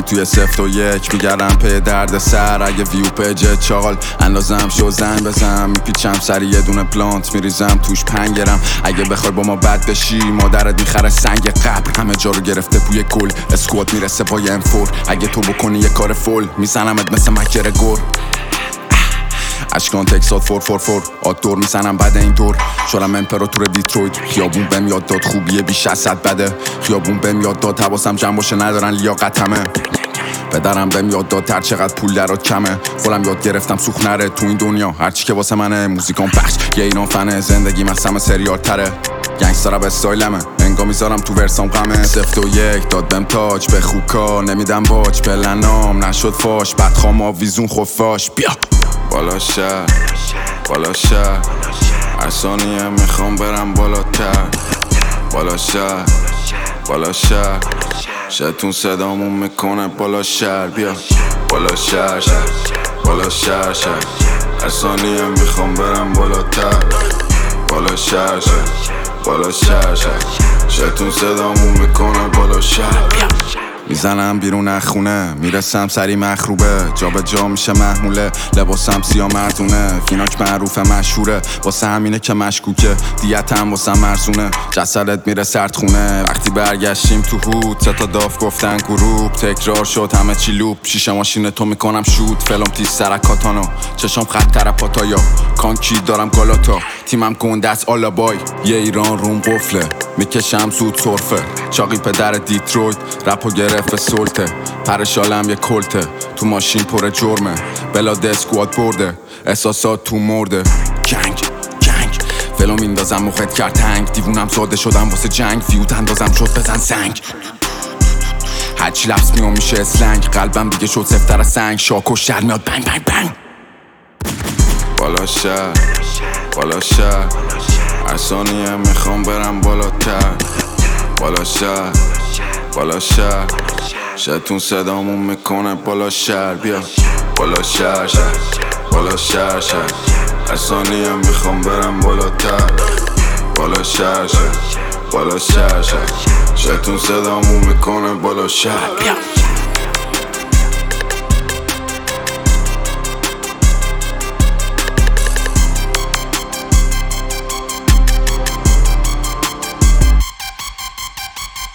توی 0 و 1 میگردم پی درد سر. اگه ویو پیج چاقال اندازم شو زنگ بزن، میپیچم سری یه دونه پلانت میریزم توش پنگرم. اگه بخوای با ما بد بشی مادرت میخره سنگ قبر. همه جا رو گرفته بوی گل، اسکوات میرسه پای M4. اگه تو بکنی یه کار فول میزنمت مثل مکر گور. اشکان تکسات 444 آدور میزنم بعد این دور. شدم امپراتور دیترویت، خیابون بهم یاد داد خوبیه بیش از 100 بده. خیابون بهم یاد داد حواسم جمع باشه ندارن لیاقتمه. پدرم بهم یاد داد هر چقدر پول درات کمه. خودم یاد گرفتم سوخت نره تو این دنیا، هرچی که واسه منه موزیکام پخش. یه ایران فنه زندگی مثل سریال تره. گنگسترم استایلمه انگا میذارم تو ورسام غمه. 0 و 1 داد بهم تاج به خوکا نمیدم باج. پلنام نشد فاش بدخوام آویزون خفاش. بیا بالا شهر بالا شهر هر ثانیه میخوام برم بالاتر. بالا شهر بالا شهر شتون صدامون میکنه بالا شهر. بیا بالا شهر بالا شهر هر ثانیه میخوام برم بالاتر. بالا شهر بالا شهر شتون صدامون میکنه بالا شهر. میزنم بیرون از خونه میرسم سری مخروبه. جا به جا میشه محموله لباسم سیاه مردونه. فیناک معروفه مشهوره واسه همینه که مشکوکه. دیتم واسه مرزونه جسدت میره سردخونه. وقتی برگشتیم تو هود 3 تا داف گفتن گروپ. تکرار شد همه چی لوپ. شیشه ماشین تو میکنم شوت. فلم تیز سرکاتانو چشم خط ترپاتایا. کانکی دارم گالاتا تیمم گنده است آلابای. یه ایران روم قفله میکشم زود سرفه. چاقی پدر دیترویت رپو گرفت به سلطه. پرشالم یه کلته تو ماشین پر جرمه. بلاد اسکواد برده احساسات تو مرده. جنگ فلو میندازم مخت کرد تنگ. دیوونم ساده شدم واسه جنگ. فیوت اندازم شد بزن سنگ. هرچی لفظ میام میشه اسلنگ. قلبم دیگه شد سفتر از سنگ. شاکش در میاد بنگ بنگ بنگ. بالا شهر بالا شهر هر ثانیه میخوام برم بالاتر. بالا شهر بالا شهر شتون صدامون میکنه بالا شهر. بیا بالا شهر بالا شهر هر ثانیه میخوام برم بالاتر. بالا شهر بالا شهر شتون صدامون میکنه بالا شهر. بیا